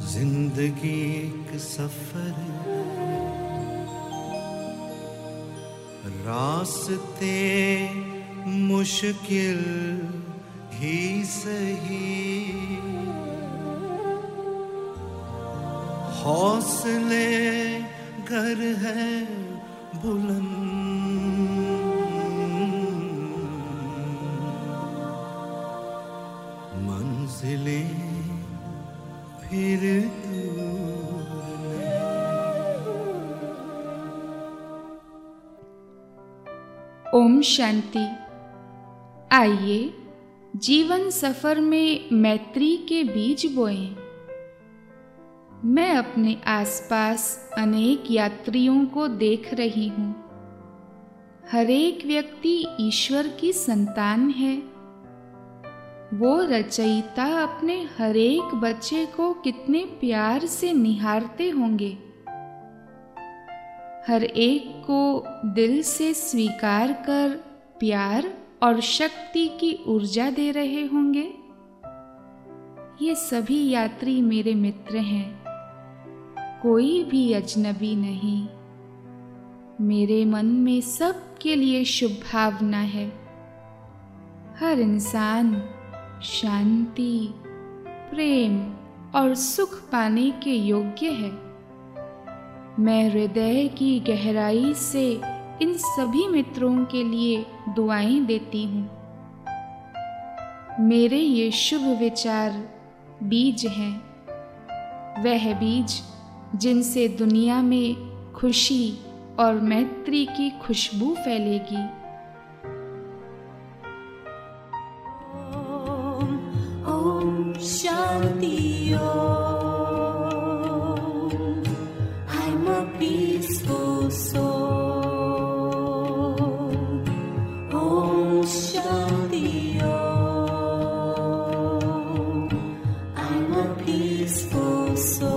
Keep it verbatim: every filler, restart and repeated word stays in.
जिंदगी एक सफर है, रास्ते मुश्किल ही सही, हौसले घर है बुलंद, मंजिलें फिर ओम शांति। आइए जीवन सफर में मैत्री के बीज बोएं। मैं अपने आसपास अनेक यात्रियों को देख रही हूँ। हर एक व्यक्ति ईश्वर की संतान है। वो रचयिता अपने हर एक बच्चे को कितने प्यार से निहारते होंगे। हर एक को दिल से स्वीकार कर प्यार और शक्ति की ऊर्जा दे रहे होंगे। ये सभी यात्री मेरे मित्र हैं, कोई भी अजनबी नहीं। मेरे मन में सबके लिए शुभ भावना है। हर इंसान शांति, प्रेम और सुख पाने के योग्य है। मैं हृदय की गहराई से इन सभी मित्रों के लिए दुआएं देती हूँ। मेरे ये शुभ विचार बीज हैं, वह बीज जिनसे दुनिया में खुशी और मैत्री की खुशबू फैलेगी। Om Shanti. Peaceful soul, Om Shanti Om. I'm a peaceful soul.